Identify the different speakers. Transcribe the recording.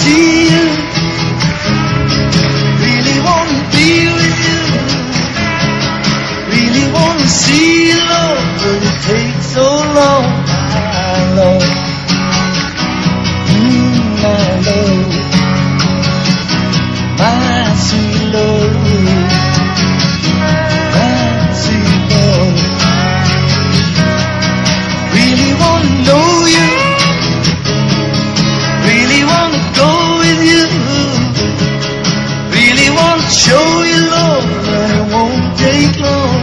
Speaker 1: see you, really wanna be with you, really wanna see you, love, but it takes so long, my love, my love, my sweet love, my sweet love, really wanna know you, really wanna go with you, really wanna show you love, but it won't take long.